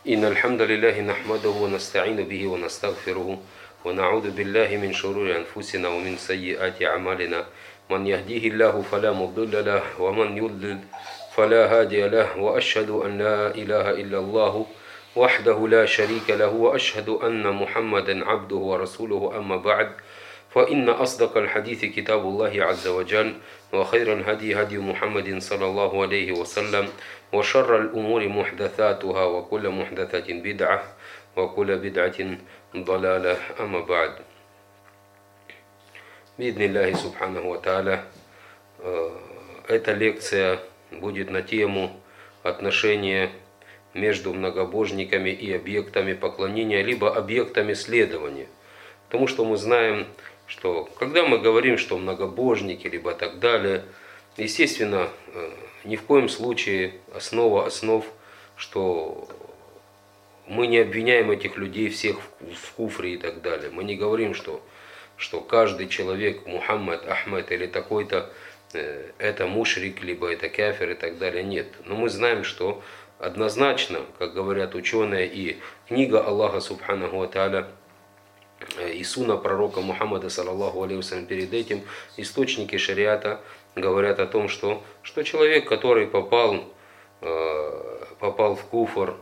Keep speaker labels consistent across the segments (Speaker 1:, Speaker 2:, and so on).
Speaker 1: إن الحمد لله نحمده ونستعين به ونستغفره ونعوذ بالله من شرور أنفسنا ومن سيئات أعمالنا من يهديه الله فلا مضل له ومن يضلل فلا هادي له وأشهد أن لا إله إلا الله وحده لا شريك له وأشهد أن محمدا عبده ورسوله أما بعد فإن أصدق الحديث كتاب الله عز وجل وخير الهدي هدي محمد صلى الله عليه وسلم وشر الأمور محدثاتها وكل محدثة بدعة وكل بدعة ضلالة أما بعد. بإذن الله سبحانه وتعالى эта лекция будет на тему отношения между многобожниками и объектами поклонения, либо объектами следования. Потому что мы знаем, что когда мы говорим, что многобожники, либо так далее, естественно, ни в коем случае основа основ, что мы не обвиняем этих людей всех в куфре и так далее. Мы не говорим, что каждый человек, Мухаммад, Ахмед или такой-то, это мушрик, либо это кафир и так далее. Нет. Но мы знаем, что однозначно, как говорят ученые, и книга Аллаха Субханаху ва Тааля, и суна пророка Мухаммада саллаллаху алейхи вассалям перед этим, источники шариата говорят о том, что человек, который попал в куфр,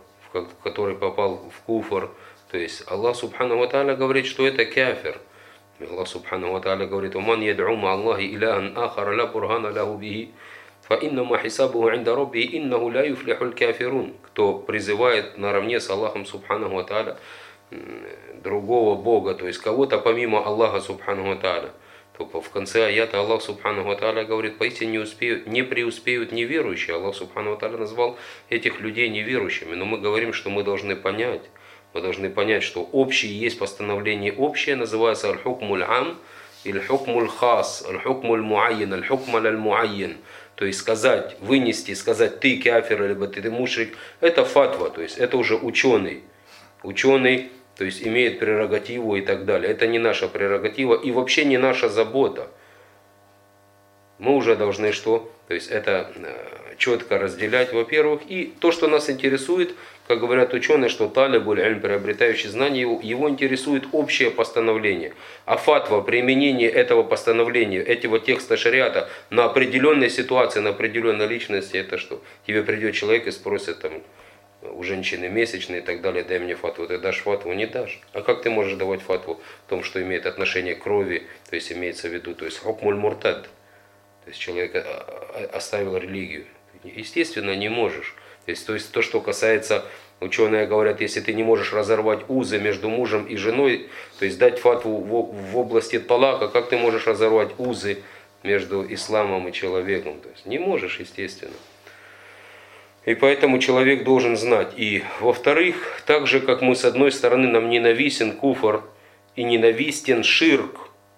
Speaker 1: то есть Аллах Субханаху ва Тааля говорит, что это кафир. Аллах Субханаху ва Тааля говорит: «Уман яд'у ма Аллахи илахан ахара ла бурхана лаху бихи, фа иннама хисабуху инда рабби иннаху ла юфлихуль кафирун». Кто призывает наравне с Аллахом Субханаху ва Тааля другого Бога, то есть кого-то помимо Аллаха Субханаху ва Тааля, то в конце аята Аллах Субханаху ва Тааля говорит: поистине не преуспеют неверующие. Аллах Субханаху ва Тааля назвал этих людей неверующими. Но мы говорим, что мы должны понять, что общее есть постановление общее, называется аль-хукмуль ам или хукмуль хас, аль-хукмуль муайян, аль-хукм аль-муайян. То есть сказать ты кафир, либо ты мушрик, это фатва, то есть это уже ученый, то есть имеет прерогативу и так далее. Это не наша прерогатива и вообще не наша забота. Мы уже должны То есть это четко разделять, во-первых. И то, что нас интересует, как говорят ученые, что талибуль ильм, приобретающий знания, его интересует общее постановление. А фатва, применение этого постановления, этого текста шариата на определенной ситуации, на определенной личности, это что? Тебе придет человек и спросит там, у женщины месячные и так далее: дай мне фатву. Ты дашь фатву? Не дашь. А как ты можешь давать фатву в том, что имеет отношение к крови, то есть имеется в виду, то есть хукмуль муртад, то есть человек оставил религию? Естественно, не можешь. То есть то, что касается, ученые говорят, если ты не можешь разорвать узы между мужем и женой, то есть дать фатву в области талака, как ты можешь разорвать узы между исламом и человеком? То есть не можешь, естественно. И поэтому человек должен знать. И во-вторых, так же, как мы с одной стороны, нам ненавистен куфр и ненавистен ширк,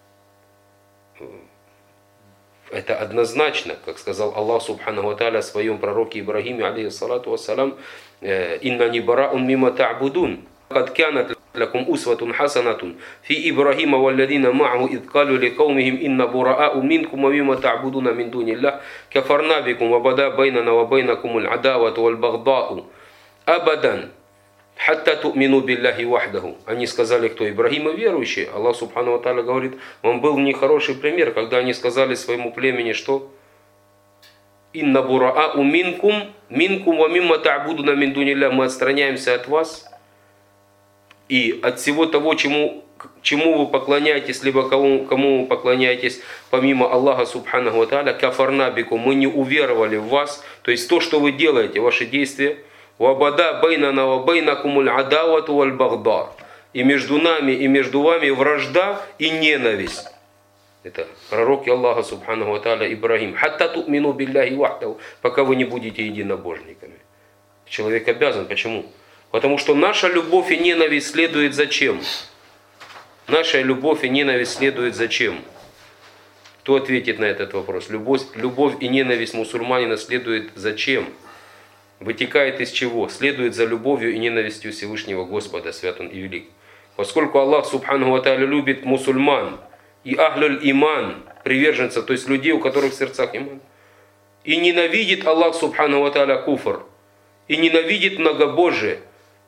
Speaker 1: это однозначно, как сказал Аллах Субханаху ва Тааля о своем пророке Ибрагиме, алейхиссалату вассалам: «Иннани бараун мимма та'будун, кад кянат лакум усватун хасанатун, фи Ибрагима валладина ма'аху ид калу ликаумихим инна бураау минкум ва мимма та'будуна мин дуниллах, кафарна бикум ва бада байнана ва байнакумуль адавату валь багдау абадан, хатта ту'мину билляхи вахдаху». Они сказали, кто? Ибрагим и верующие. Аллах Субхану ва Тааля говорит, он был нехороший пример, когда они сказали своему племени, что «Инна бураау минкум ва мимма та'будуна мин дуниллах», мы отстраняемся от вас и от всего того, чему вы поклоняетесь, либо кому вы поклоняетесь помимо Аллаха Субханаху ва Тааля, кафарна бикум, мы не уверовали в вас, то есть то, что вы делаете, ваши действия, «Вабада байнана ва байнакумуль адавату валь багда», и между нами и между вами вражда и ненависть. Это пророк Аллаха Субханаху ва Тааля Ибрагим. «Хатта ту'мину билляхи вахдаху», пока вы не будете единобожниками. Человек обязан. Почему? Потому что наша любовь и ненависть следует за чем? Наша любовь и ненависть следует за чем? Кто ответит на этот вопрос? Любовь и ненависть мусульманина следует за чем? Вытекает из чего? Следует за любовью и ненавистью Всевышнего Господа, свят Он и велик. Поскольку Аллах Субханаху ва Тааля любит мусульман и ахлюль иман, приверженцев, то есть людей, у которых в сердцах иман, и ненавидит Аллах Субханаху ва Тааля куфр, и ненавидит многобожие,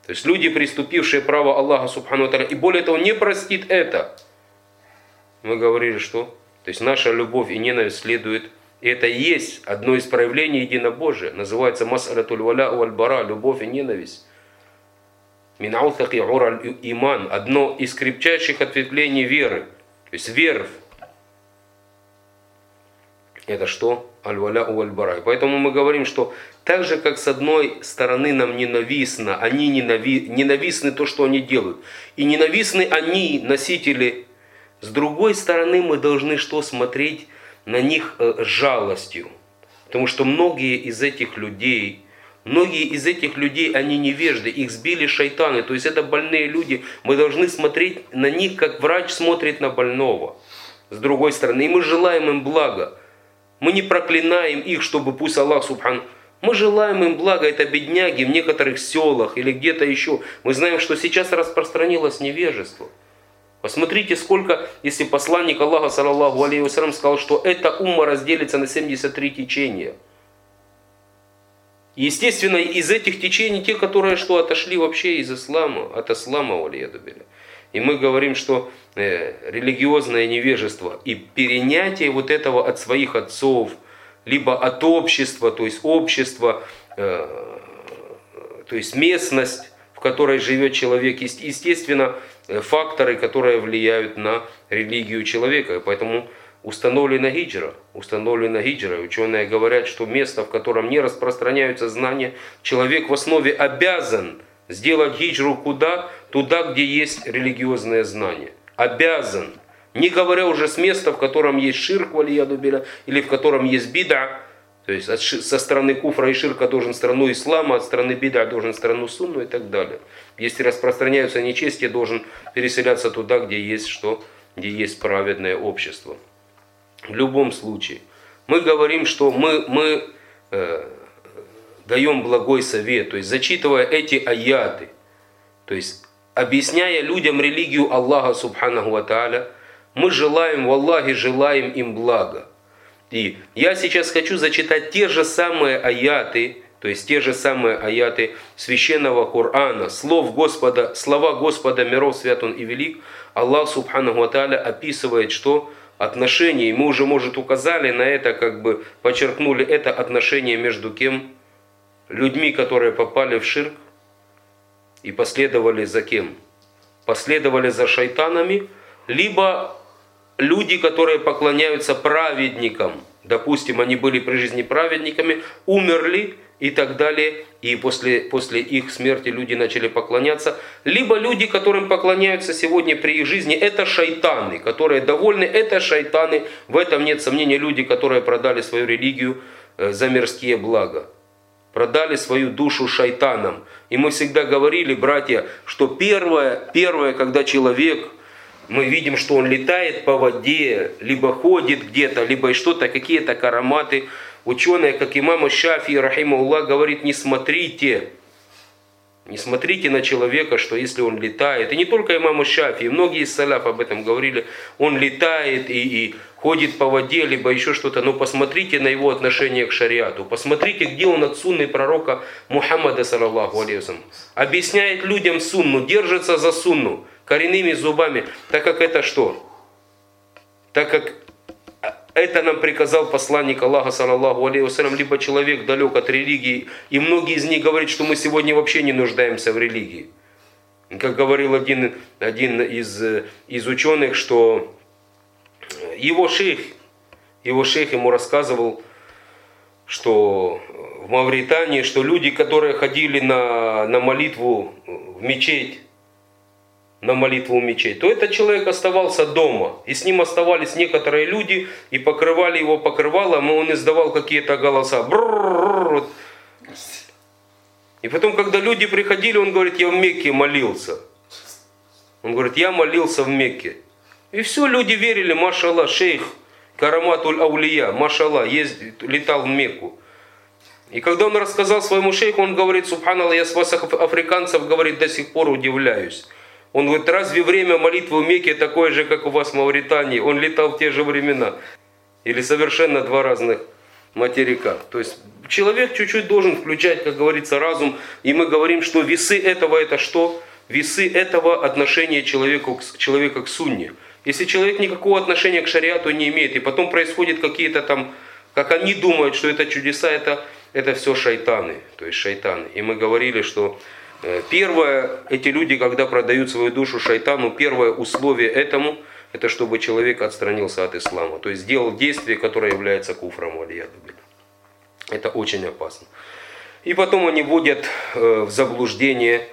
Speaker 1: То есть люди, приступившие право Аллаха Субхану ва Тааля, и более того, не простит это. Мы говорили, что? То есть наша любовь и ненависть следует, и это и есть одно из проявлений единобожия. Называется мас'алятуль валя валь бара, любовь и ненависть. Мин аутаки ураль иман, одно из крепчайших ответвлений веры. То есть верв. Это что? Аль-валя валь-бара. Поэтому мы говорим, что так же, как с одной стороны нам ненавистно, они ненавистны то, что они делают. И ненавистны они, носители. С другой стороны, мы должны что? Смотреть на них с жалостью. Потому что многие из этих людей, они невежды, их сбили шайтаны. То есть это больные люди. Мы должны смотреть на них, как врач смотрит на больного. С другой стороны, и мы желаем им блага. Мы не проклинаем их, чтобы пусть Аллах Субхану. Мы желаем им блага, это бедняги в некоторых селах или где-то еще. Мы знаем, что сейчас распространилось невежество. Посмотрите, сколько, если посланник Аллаха, саллаллаху алейхи вассалям, сказал, что эта умма разделится на 73 течения. Естественно, из этих течений, те, которые что, отошли вообще из ислама, от ислама, валияду билля. И мы говорим, что религиозное невежество и перенятие вот этого от своих отцов, либо от общества, то есть общество, то есть местность, в которой живет человек, есть, естественно, факторы, которые влияют на религию человека. И поэтому установлена гиджра. Ученые говорят, что место, в котором не распространяются знания, человек в основе обязан сделать гиджру куда? Туда, где есть религиозное знание. Обязан. Не говоря уже с места, в котором есть ширк, валияду билля, или в котором есть бида. То есть со стороны куфра и ширка должен страну ислама, от стороны бида должен страну сунну и так далее. Если распространяются нечестие, должен переселяться туда, где есть что? Где есть праведное общество. В любом случае, мы говорим, что мы даем благой совет, то есть зачитывая эти аяты, то есть объясняя людям религию Аллаха Субханаху ва Тааля, мы желаем, валлахи, желаем им блага. И я сейчас хочу зачитать те же самые аяты, то есть те же самые аяты священного Корана, слова Господа миров свят Он и велик. Аллах Субханаху ва Тааля описывает, что отношения, и мы уже, может, указали на это, как бы подчеркнули это отношение между кем? Людьми, которые попали в ширк и последовали за кем? Последовали за шайтанами, либо люди, которые поклоняются праведникам. Допустим, они были при жизни праведниками, умерли и так далее, и после их смерти люди начали поклоняться. Либо люди, которым поклоняются сегодня при их жизни, это шайтаны, которые довольны, это шайтаны. В этом нет сомнения, люди, которые продали свою религию за мирские блага. Продали свою душу шайтанам. И мы всегда говорили, братья, что первое, когда человек, мы видим, что он летает по воде, либо ходит где-то, либо что-то, какие-то караматы. Ученые, как имам Шафии, рахимахуллах, говорит, не смотрите на человека, что если он летает, и не только имам Шафии, многие из салаф об этом говорили, он летает и ходит по воде, либо еще что-то, но посмотрите на его отношение к шариату, посмотрите, где он от сунны пророка Мухаммада, саллаллаху алейхи вассалям, объясняет людям сунну, держится за сунну, коренными зубами, так как это что? Так как это нам приказал посланник Аллаха, саллаллаху алейхи вассалям, либо человек далек от религии, и многие из них говорят, что мы сегодня вообще не нуждаемся в религии. Как говорил один из ученых, что его шейх ему рассказывал, что в Мавритании, что люди, которые ходили на молитву в мечеть, то этот человек оставался дома. И с ним оставались некоторые люди и покрывали его покрывалом, и он издавал какие-то голоса. И потом, когда люди приходили, он говорит, я в Мекке молился. Он говорит, я молился в Мекке. И все, люди верили, машаллах, шейх Караматуль Аулия, машаллах, летал в Мекку. И когда он рассказал своему шейху, он говорит, субханаллах, я с вас, африканцев, говорит, до сих пор удивляюсь. Он говорит, разве время молитвы в Мекке такое же, как у вас в Мавритании? Он летал в те же времена. Или совершенно два разных материка. То есть человек чуть-чуть должен включать, как говорится, разум. И мы говорим, что весы этого это что? Весы этого отношения человека к сунне. Если человек никакого отношения к шариату не имеет, и потом происходят какие-то там, как они думают, что это чудеса, это все шайтаны, то есть шайтаны. И мы говорили, что первое, эти люди, когда продают свою душу шайтану, первое условие этому, это чтобы человек отстранился от ислама. То есть сделал действие, которое является куфром, валияду билля. Это очень опасно. И потом они вводят в заблуждение,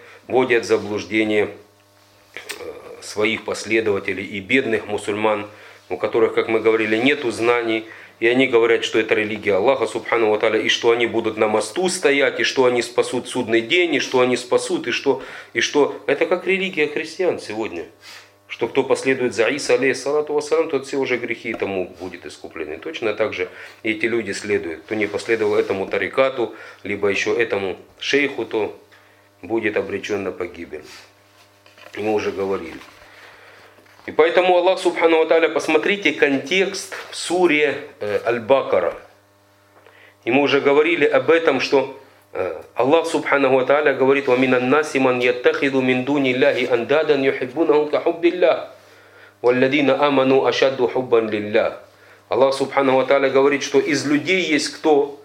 Speaker 1: своих последователей и бедных мусульман, у которых, как мы говорили, нету знаний. И они говорят, что это религия Аллаха, субхану ва тааля, и что они будут на мосту стоять, и что они спасут судный день, и что они спасут, и что. Это как религия христиан сегодня. Что кто последует за Иса, алейхиссалату вассалам, тот все уже грехи тому будет искуплены. Точно так же эти люди следуют. Кто не последовал этому тарикату, либо еще этому шейху, то будет обречен на погибель. И мы уже говорили. И поэтому Аллах субхану ва тааля, посмотрите контекст в суре Аль-Бакара. И мы уже говорили об этом, что Аллах субхану ва тааля говорит: وَمِنَ النَّاسِ مَنْ يَتَّخِذُ مِنْ دُونِ اللَّهِ أَنْدَادًا يُحِبُّونَهُمْ كَحُبِّ اللَّهِ وَالَّذِينَ آمَنُوا أَشَدُّ حُبًّا لِلَّهِ. Аллах субхану ва тааля говорит, что из людей есть кто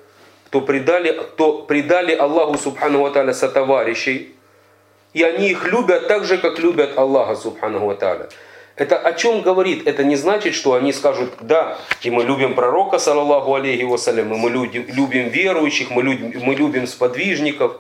Speaker 1: предали Аллаху субхану ва тааля сотоварищей, и они их любят так же, как любят Аллаха субхану ва тааля. Это о чем говорит? Это не значит, что они скажут: да, и мы любим пророка, саллаллаху алейхи вассалям, и мы любим верующих, мы любим сподвижников.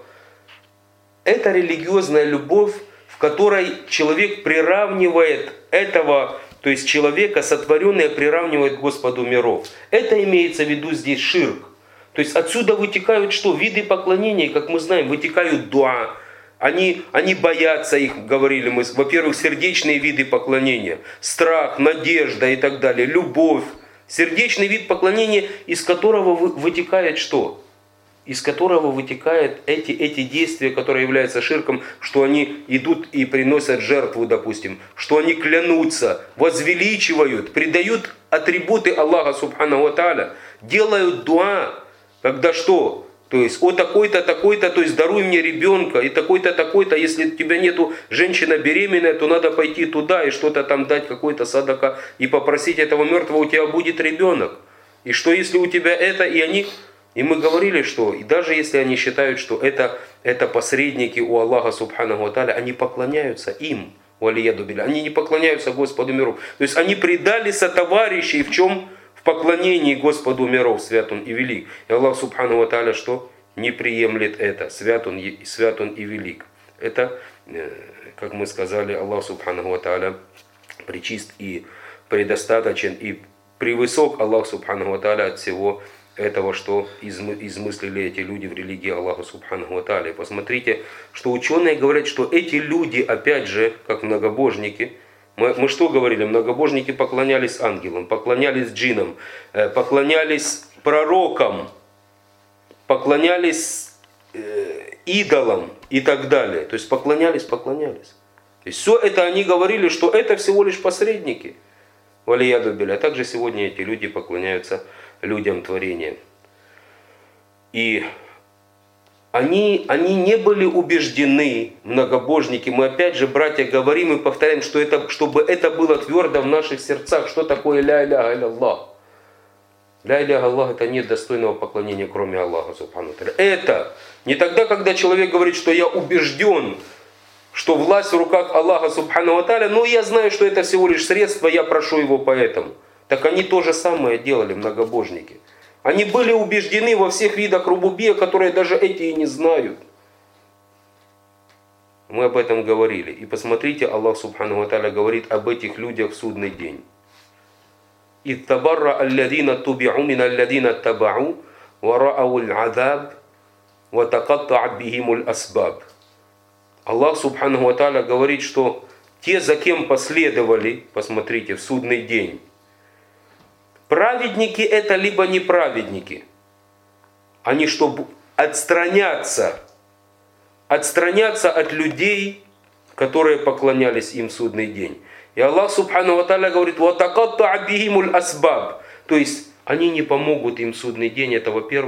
Speaker 1: Это религиозная любовь, в которой человек приравнивает этого, то есть человека сотворенное приравнивает к Господу миров. Это имеется в виду здесь ширк. То есть отсюда вытекают что? Виды поклонения, как мы знаем, вытекают дуа. Они боятся их, говорили мы, во-первых, сердечные виды поклонения, страх, надежда и так далее, любовь. Сердечный вид поклонения, из которого вытекает что? Из которого вытекают эти действия, которые являются ширком, что они идут и приносят жертву, допустим, что они клянутся, возвеличивают, придают атрибуты Аллаха субхану ва тааля, делают дуа, когда что? То есть, о такой-то, такой-то, то есть даруй мне ребенка, и такой-то, такой-то, если у тебя нету женщина беременная, то надо пойти туда и что-то там дать, какой-то садака, и попросить этого мертвого, у тебя будет ребенок. И что если у тебя это, и мы говорили, что и даже если они считают, что это посредники у Аллаха субхану ва тааля, они поклоняются им, валияду билля, они не поклоняются Господу миров. То есть они предали сотоварищей в чем? В поклонении Господу миров, свят Он и велик. И Аллах субхану ва тааля что? Не приемлет это, свят Он и велик. Это, как мы сказали, Аллах субхану ва тааля пречист и предостаточен, и превысок Аллах субхану ва тааля от всего этого, что измыслили эти люди в религии Аллаха субхану ва тааля. Посмотрите, что ученые говорят, что эти люди, опять же, как многобожники, мы что говорили? Многобожники поклонялись ангелам, поклонялись джиннам, поклонялись пророкам, поклонялись идолам и так далее. То есть поклонялись. То есть все это они говорили, что это всего лишь посредники. Валияду билля. А также сегодня эти люди поклоняются людям творения. И они не были убеждены, многобожники. Мы опять же, братья, говорим и повторяем, что чтобы это было твердо в наших сердцах. Что такое ля иляха илlallah? Ля иляха Аллах, это нет достойного поклонения, кроме Аллаха субхану ва тааля. Это не тогда, когда человек говорит, что я убежден, что власть в руках Аллаха субхану ва тааля, но я знаю, что это всего лишь средство, я прошу его поэтому. Так они то же самое делали, многобожники. Они были убеждены во всех видах рубубия, которые даже эти и не знают. Мы об этом говорили. И посмотрите, Аллах субхану ва тааля говорит об этих людях в судный день. إِذْ تَبَرَّأَ الَّذِينَ اتُّبِعُوا مِنَ الَّذِينَ اتَّبَعُوا وَرَأَوُا الْعَذَابَ وَتَقَطَّعَتْ بِهِمُ الْأَسْبَابُ. Аллах субхану ва тааля говорит, что те, за кем последовали, посмотрите, в судный день, праведники это либо неправедники. Они что, отстранятся от людей, которые поклонялись им в судный день. И Аллах субхану ва тааля говорит: «Ватакатта'ат бихимуль асбаб». То есть они не помогут им в судный день. Это, во-первых,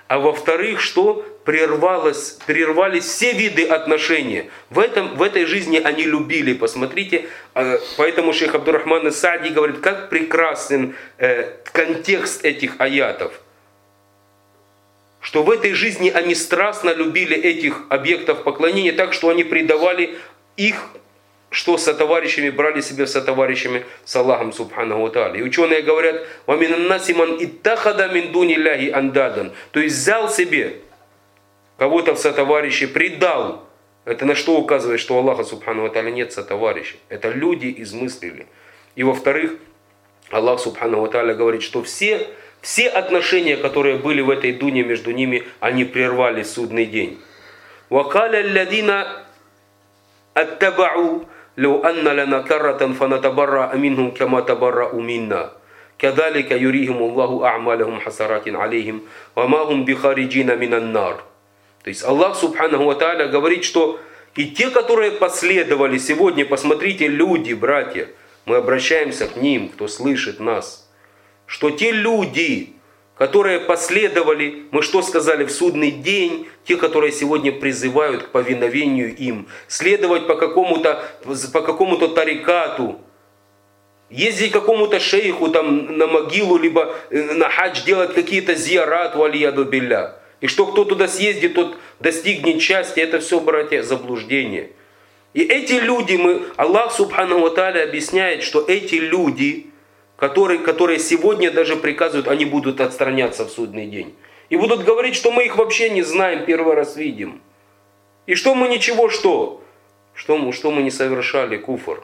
Speaker 1: А во-вторых, что прервались все виды отношений. В этой жизни они любили. Посмотрите, поэтому шейх Абдуррахман ас-Саади говорит, как прекрасен контекст этих аятов. Что в этой жизни они страстно любили этих объектов поклонения, так что они предавали их, что сотоварищами, брали себе сотоварищами с Аллахом Субханаху ва Тааля. И ученые говорят, وَمِنَ النَّاسِ مَنْ اتَّخَذَ مِنْ دُونِ اللَّهِ أَنْدَادًا. То есть взял себе кого-то в сотоварищи, предал. Это на что указывает, что у Аллаха Субханаху ва Тааля нет сотоварищей. Это люди измыслили. И во-вторых, Аллах Субханаху ва Тааля говорит, что все отношения, которые были в этой дуне между ними, они прервали судный день. وَقَالَ الَّذِينَ اتَّبَعُوا لو أن لنا كرة فنتبرأ منهم كما تبرأوا منا كذلك يريهم الله أعمالهم حسرات عليهم وما هم بخارجين من النار. То есть Аллах Субханаху ва Тааля говорит, что и те, которые последовали сегодня, посмотрите, люди, братья, мы обращаемся к ним, кто слышит нас, что те люди, которые последовали, мы что сказали, в судный день, те, которые сегодня призывают к повиновению им, следовать по какому-то тарикату, ездить к какому-то шейху там, на могилу, либо на хадж, делать какие-то зиярат, валияду билля. И что кто туда съездит, тот достигнет счастья. Это все, братья, заблуждение. И эти люди, Аллах Субханаху ва Тааля объясняет, что эти люди, которые сегодня даже приказывают, они будут отстраняться в судный день. И будут говорить, что мы их вообще не знаем, первый раз видим. И что мы ничего, что мы не совершали куфр.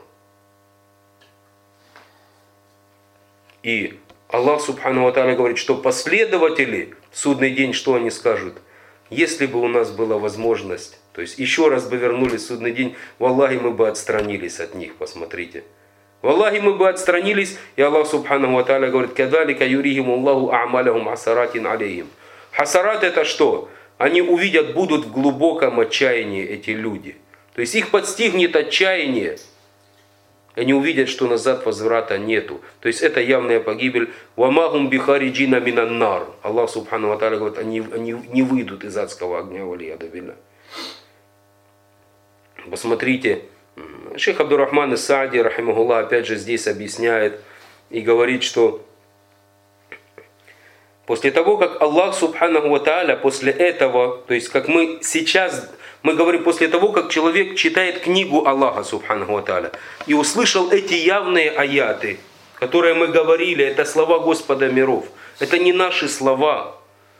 Speaker 1: И Аллах Субханаху ва Тааля говорит, что последователи в судный день, что они скажут? Если бы у нас была возможность, то есть еще раз бы вернулись в судный день, валлахи, мы бы отстранились от них, посмотрите. Валлахи, мы бы отстранились, и Аллах Субханаху ва Тааля говорит, «Кадалика юрихиму Аллаху а'малахум асаратин алейхим». Хасарат это что? Они увидят, будут в глубоком отчаянии эти люди. То есть их подстигнет отчаяние. Они увидят, что назад возврата нету. То есть это явная погибель. «Вамахум бихариджина минаннар». Аллах Субханаху ва Тааля говорит, они не выйдут из адского огня, валияду билля. Посмотрите, шейх Абдуррахман ас-Саади, рахимахуллах, опять же здесь объясняет и говорит, что после того, как Аллах Субханаху ва Тааля, после этого, то есть как мы сейчас, мы говорим после того, как человек читает книгу Аллаха Субханаху ва Тааля и услышал эти явные аяты, которые мы говорили, это слова Господа миров, это не наши слова.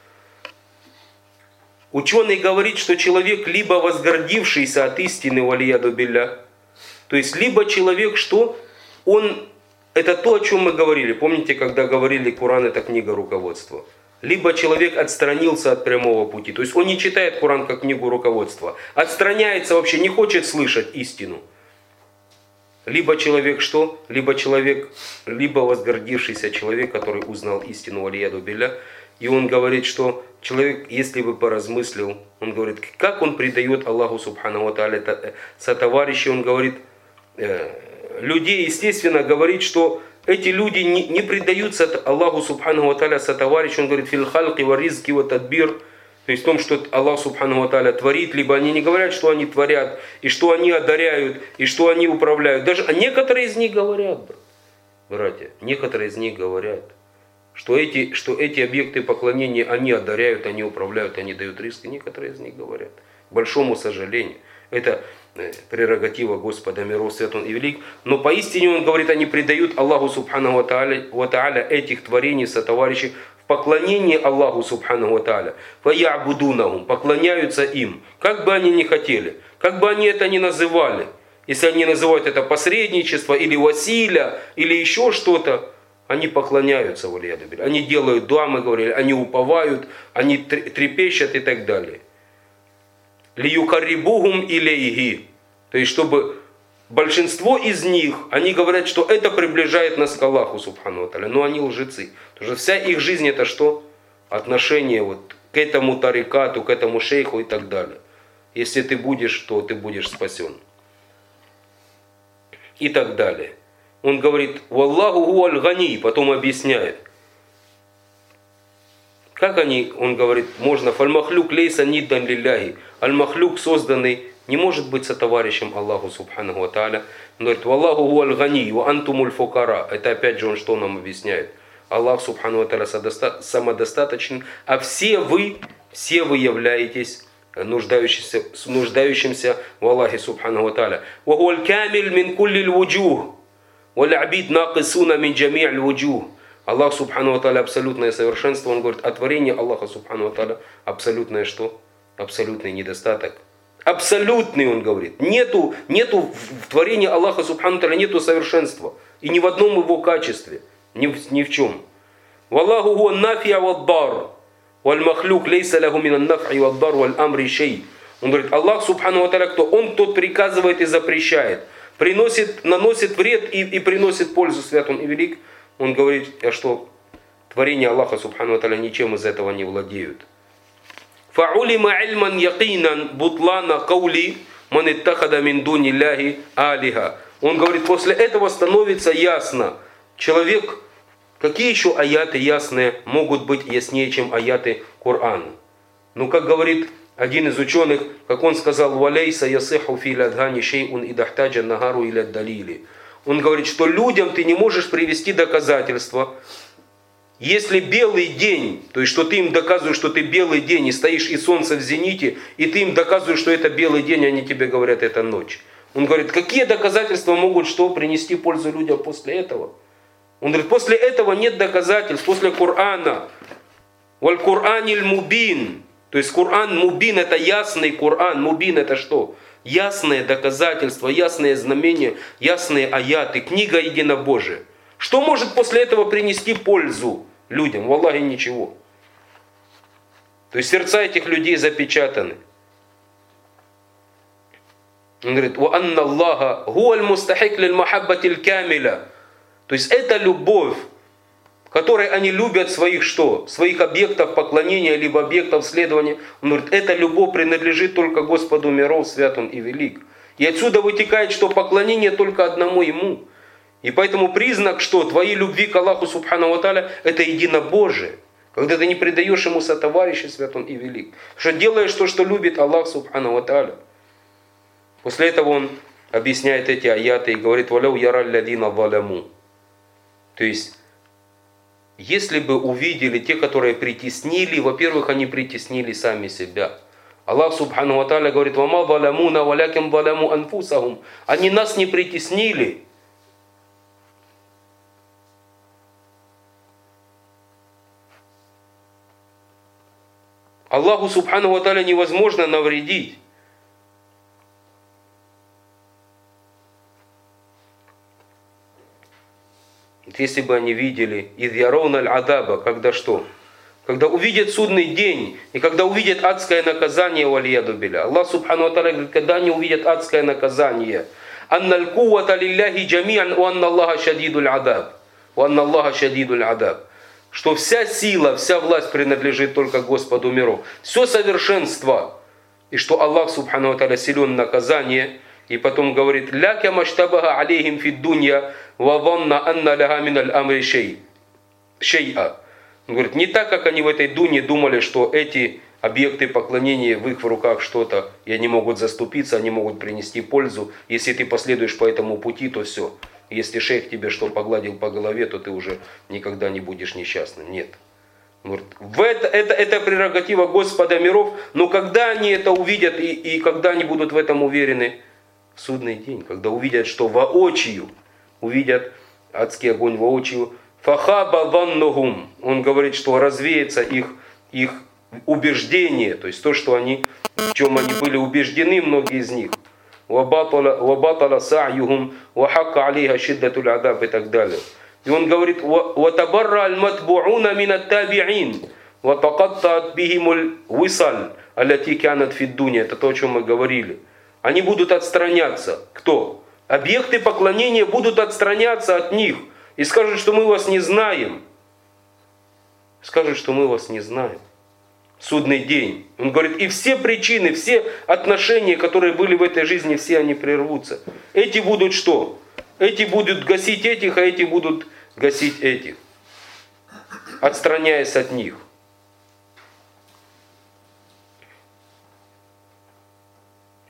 Speaker 1: Ученый говорит, что человек либо возгордившийся от истины, валияду билля, то есть либо человек, что он, это то, о чем мы говорили, помните, когда говорили, Коран это книга руководства. Либо человек отстранился от прямого пути, то есть он не читает Коран как книгу руководства, отстраняется вообще, не хочет слышать истину. Либо человек что? Либо возгордившийся человек, который узнал истину, валияду билля, и он говорит, что человек, если бы поразмыслил, он говорит, как он предает Аллаху Субханаху ва Тааля сотоварищей, он говорит, людей, естественно, говорит, что эти люди не предаются Аллаху Субханаху ва Тааля сотоварищей, он говорит, фил халки ва ризки ва тадбир, то есть в том, что Аллах Субханаху ва Тааля творит, либо они не говорят, что они творят, и что они одаряют, и что они управляют. Даже некоторые из них говорят, братья, некоторые из них говорят, что эти объекты поклонения, они одаряют, они управляют, они дают риски. Некоторые из них говорят. К большому сожалению. Это прерогатива Господа миров, свят Он и велик. Но поистине Он говорит, они предают Аллаху Субханаху ва Тааля этих творений, сотоварищей, в поклонении Аллаху Субханаху ва Тааля. «Фаябудунахум», поклоняются им, как бы они ни хотели, как бы они это ни называли. Если они называют это посредничество, или василя, или еще что-то, они поклоняются, валияду билля. Они делают дуа, мы говорили, они уповают, они трепещут и так далее. «Лиюкаррибухум илейхи». То есть, чтобы большинство из них, они говорят, что это приближает нас к Аллаху Субхану ва Тааля. Но они лжецы. Потому что вся их жизнь это что? Отношение вот к этому тарикату, к этому шейху и так далее. Если ты будешь, то ты будешь спасен. И так далее. Он говорит, «Валлаху гуаль гани», потом объясняет. Как они, он говорит, можно, фальмахлюк лейса ниддан лилляхи, аль-махлюк созданный не может быть сотоварищем Аллаху субханаху ва тааля. Он говорит, валлаху хуаль гани, ва антумуль фукара. Это опять же он что нам объясняет? Аллах субхану ва тааля самодостаточен, а все вы являетесь нуждающимся в Аллахе субхану ва тааля. Ва хуаль камиль мин куллиль вуджух, валь абид нақисуна мин джами'ль вуджух. Аллах субхану ва тааля абсолютное совершенство. Он говорит, а творение Аллаха субхану ва тааля абсолютное что? Абсолютный недостаток. Абсолютный, он говорит. Нету в творении Аллаха субхану ва тааля нету совершенства. И ни в одном его качестве. Ни в чем. Валлаху хуа нафия ваддар. Валь махлюк лейса лаху минан нафи ваддар валь амри шей. Он говорит, Аллах субхану ва тааля кто? Он тот приказывает и запрещает. Наносит вред и приносит пользу, свят он и велик. Он говорит, что творение Аллаха субхану ва тааля ничем из этого не владеют. فَعُلِمَ عِلْمًا يَقِينًا بُطْلَانَ قَوْلِ مَنِ اتَّخَذَ مِنْ دُونِ اللَّهِ آلِهَةً. Он говорит, после этого становится ясно. Человек, какие еще аяты ясные могут быть яснее, чем аяты Корана? Ну, как говорит один из ученых, как он сказал, وَلَيْسَ يَصِحُ فِي الْأَذْهَانِ شَيْءٌ إِذَا احْتَاجَ النَّهَارُ إِلَى الدَّلِيلِ. Он говорит, что людям ты не можешь привести доказательства. Если белый день, то есть что ты им доказываешь, что ты белый день, и стоишь и солнце в зените, и ты им доказываешь, что это белый день, они тебе говорят, это ночь. Он говорит, какие доказательства могут что принести пользу людям после этого? Он говорит, после этого нет доказательств, после Корана. Валь Кураниль мубин. То есть Коран мубин, это ясный Коран. Мубин это что? Ясные доказательства, ясные знамения, ясные аяты, книга единобожия. Что может после этого принести пользу людям? Валлахи ничего. То есть сердца этих людей запечатаны. Он говорит, وَأَنَّ اللَّهَ هُوَ الْمُسْتَحِقْ لِلْمَحَبَّةِ الْكَامِلَةِ. То есть это любовь, которой они любят своих что? Своих объектов поклонения, либо объектов следования. Он говорит, эта любовь принадлежит только Господу миров, свят он и велик. И отсюда вытекает, что поклонение только одному Ему. И поэтому признак, что твоей любви к Аллаху субхану ва тааля, это единобожие. Когда ты не предаешь Ему сотоварища, свят он и велик. Что делаешь то, что любит Аллах субхану ва тааля. После этого он объясняет эти аяты и говорит, «Валяу яра лядина валяму». То есть, если бы увидели те, которые притеснили, во-первых, они притеснили сами себя. Аллах субхану ва тааля говорит, «Вама валямуна валяким валяму анфусахум». Они нас не притеснили. Аллаху субхану ва тааля невозможно навредить. Если бы они видели «Идh яроуна аль-адаба», когда что? Когда увидят судный день, и когда увидят адское наказание, валияду билля. Аллах субхану ва тааля говорит, когда они увидят адское наказание, «Анна аль-куввата лилляхи джами'ан, ва анна Аллаха шадидуль адаб». «Ва анна Аллаха шадидуль адаб». Что вся сила, вся власть принадлежит только Господу миров. Все совершенство. И что Аллах субхану ва тааля силен наказание. И потом говорит, «Ляка маштабаха алейхим фид дунья, ва ванна анна ляха миналь амри шей'a». Он говорит, не так, как они в этой дуне думали, что эти объекты поклонения в их в руках что-то, и они могут заступиться, они могут принести пользу. Если ты последуешь по этому пути, то все. Если шейх тебе что погладил по голове, то ты уже никогда не будешь несчастным. Нет. Он говорит, это прерогатива Господа миров, но когда они это увидят и когда они будут в этом уверены? В судный день, когда увидят, что воочию, увидят адский огонь воочию, фахаба ваннухум, он говорит, что развеется их убеждение, то есть то, что они, в чем они были убеждены, многие из них, вабатала са'юхум, вахакка алейха шиддатуль адаб и так далее. И он говорит, ватабарра аль-матбу'уна минат таби'ин, ватакаттаат бихимуль висаль, аллати кянат фиддуни, это то, о чем мы говорили. Они будут отстраняться. Кто? Объекты поклонения будут отстраняться от них и скажут, что мы вас не знаем. Скажут, что мы вас не знаем. Судный день. Он говорит, и все причины, все отношения, которые были в этой жизни, все они прервутся. Эти будут что? Эти будут гасить этих, а эти будут гасить этих. Отстраняясь от них.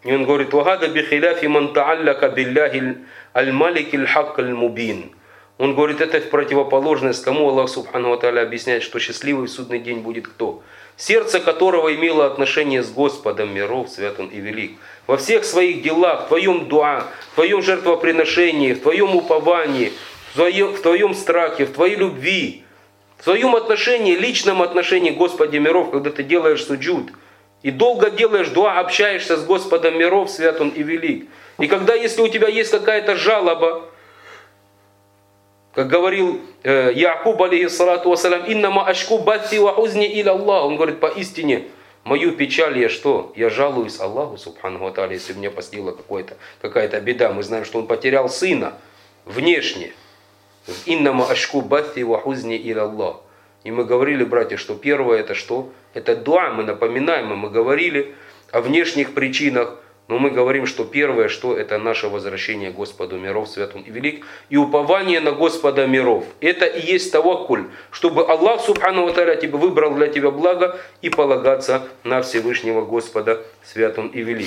Speaker 1: И он говорит: «Вагада бихиляфи ман таалляка билляхи аль-малик аль-хак аль-мубин». Он говорит, это в противоположность кому Аллах Субхану ва Тааля объясняет, что счастливый в судный день будет кто? Сердце которого имело отношение с Господом миров, свят Он и велик. Во всех своих делах, в твоем дуа, в твоем жертвоприношении, в твоем уповании, в твоем страхе, в твоей любви, в твоем отношении, личном отношении к Господе миров, когда ты делаешь суджуд, и долго делаешь дуа, общаешься с Господом миров, свят Он и велик. И когда, если у тебя есть какая-то жалоба, как говорил Якуб, алейхиссалату вассалям, «Иннама ашку батти ва хузни иля Аллах». Он говорит, поистине, мою печаль я что? Я жалуюсь Аллаху, субхану ва тааля, если меня постигла какая-то беда. Мы знаем, что он потерял сына внешне. «Иннама ашку батти ва хузни иля Аллах». И мы говорили, братья, что первое это что? Это дуа, мы напоминаем, мы говорили о внешних причинах. Но мы говорим, что первое, что это наше возвращение к Господу миров, свят Он и велик, и упование на Господа миров. Это и есть таваккуль, чтобы Аллах, субхану ва тааля, тебе выбрал для тебя благо и полагаться на Всевышнего Господа, свят Он и велик.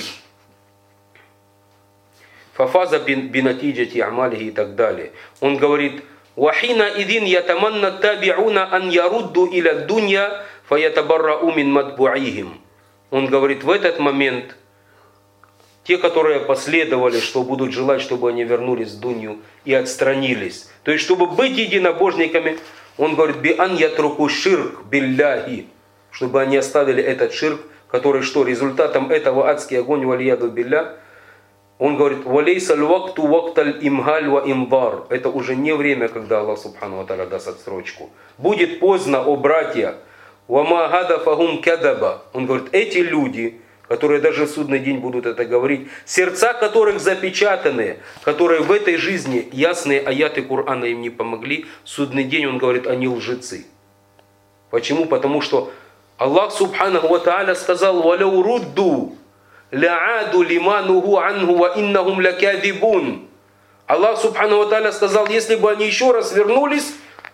Speaker 1: Фафаза бинатиджати амалихи и так далее. Он говорит, «Вахина идин ятаманна табиуна ан ярудду иля дунья фаятабаррау мин матбуихим». Он говорит, в этот момент те, которые последовали, что будут желать, чтобы они вернулись в дунью и отстранились. То есть, чтобы быть единобожниками, он говорит, «Биан ятруку ширк билляхи», чтобы они оставили этот ширк, который что, результатом этого адский огонь, валияду билля. Он говорит, «Валейса лвакту вакталь имгаль ва имдар». Это уже не время, когда Аллах Субхану ва Тааля даст отсрочку. Будет поздно, о братья. «Вама гада фагум кадаба». Он говорит, эти люди, которые даже в судный день будут это говорить, сердца которых запечатаны, которые в этой жизни ясные аяты Корана им не помогли, в судный день, он говорит, они лжецы. Почему? Потому что Аллах Субханаху ва Тааля сказал, «Валяу рудду лааду лимануху анху ва иннахум лакадибун». Аллах Субханаху ва Тааля сказал, если бы они еще раз вернулись,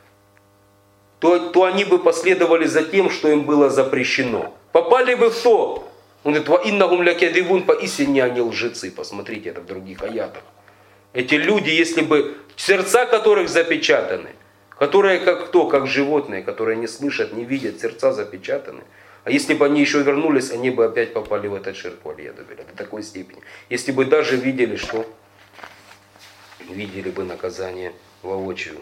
Speaker 1: то они бы последовали за тем, что им было запрещено. Попали бы в то. Он говорит, «Ва иннахум лякадибун», поистине они лжецы. Посмотрите это в других аятах. Эти люди, если бы сердца которых запечатаны, которые как кто, как животные, которые не слышат, не видят, сердца запечатаны. А если бы они еще вернулись, они бы опять попали в этот ширк, до такой степени. Если бы даже видели, что видели бы наказание воочию.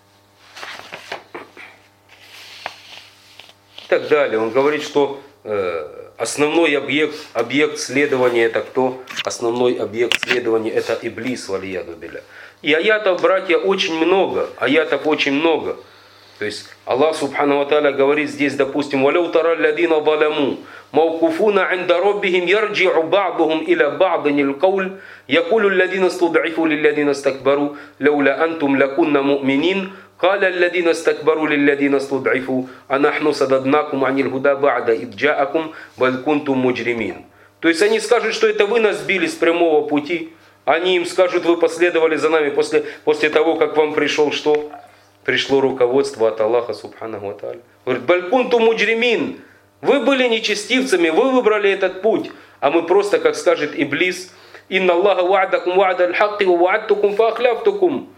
Speaker 1: И так далее. Он говорит, что основной объект следования это кто? Основной объект следования это Иблис, валияду билля. И аятов, братья, очень много. Аятов очень много. То есть Аллах Субхану ва Тааля говорит здесь, допустим, «Валяу тара алладина заламу мавкуфуна инда раббихим ярджи'у ба'духум иля ба'дин аль-кауль якулу алладина студ'ифу лилладина стакбару лаула антум лакунна му'минин». قال الذين استكبروا للذين استضعفوا أنحن صددناكم عن الهدى بعد إذ جاءكم بل كنتم مجرمين. То есть они скажут, что это вы нас сбили с прямого пути. Они им скажут, вы последовали за нами после того, как вам пришел что? Пришло руководство от Аллаха Субханаху ва Тааля. Говорит, «Баль кунтум муджримин». Вы были нечестивцами, вы выбрали этот путь. А мы просто, как скажет Иблис, «Инна Аллаха ва'дакум ва'да аль-хакки ва ва'адтукум фа ахляфтукум».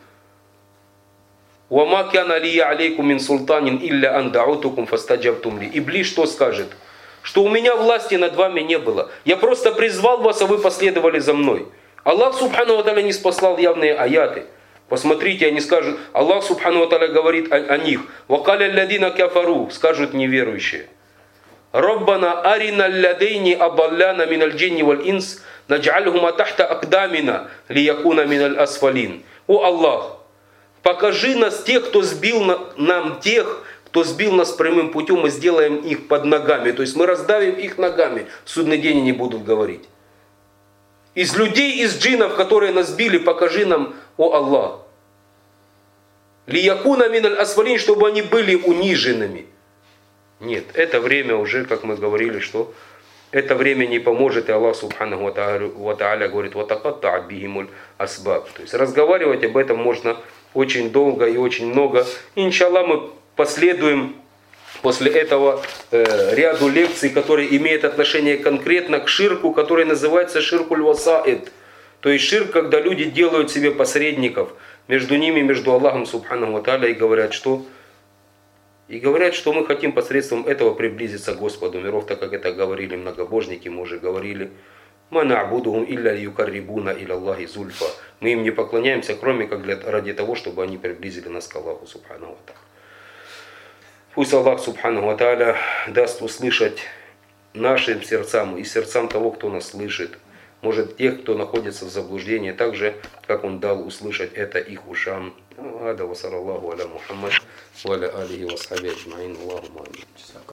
Speaker 1: «Вама кяна лия алейкум мин султанин илля ан да'утукум фастаджабтум ли». Иблис что скажет? Что у меня власти над вами не было. Я просто призвал вас, а вы последовали за мной. Аллах Субхану ва Тааля не спаслал явные аяты. Посмотрите, они скажут, Аллах Субхану ва Тааля говорит о них. «Вакаля алладина кафару», скажут неверующие. «Раббана арина алладейни абалляна мин аль-джинни валь-инс надж'альхума тахта акдамина лиякуна мин аль-асфалин». О Аллах, покажи нас тех, кто сбил кто сбил нас прямым путем, мы сделаем их под ногами. То есть мы раздавим их ногами. В судный день они будут говорить. Из людей, из джиннов, которые нас били, покажи нам, о Аллах. Лиякуна мин аль-асфалин, чтобы они были униженными. Нет, это время уже, как мы говорили, что это время не поможет, и Аллах Субханаху ва Тааля говорит, «Ватакатта'ат бихимуль асбаб». То есть разговаривать об этом можно очень долго и очень много. Иншаллах, мы последуем после этого ряду лекций, которые имеют отношение конкретно к ширку, который называется ширкуль васаид. То есть ширк, когда люди делают себе посредников между ними, между Аллахом Субханаху ва Тааля, и говорят, что мы хотим посредством этого приблизиться к Господу миров, так как это говорили многобожники, мы уже говорили. Мы им не поклоняемся, кроме как ради того, чтобы они приблизили нас к Аллаху Субханаху ва Тааля. Пусть Аллах Субханаху ва Тааля даст услышать нашим сердцам и сердцам того, кто нас слышит. Может, тех, кто находится в заблуждении, так же, как Он дал услышать это их ушам. Ада ва саллаллаху аля Мухаммад ва аля алихи ва асхаби аджмаин. Аллахумма амин.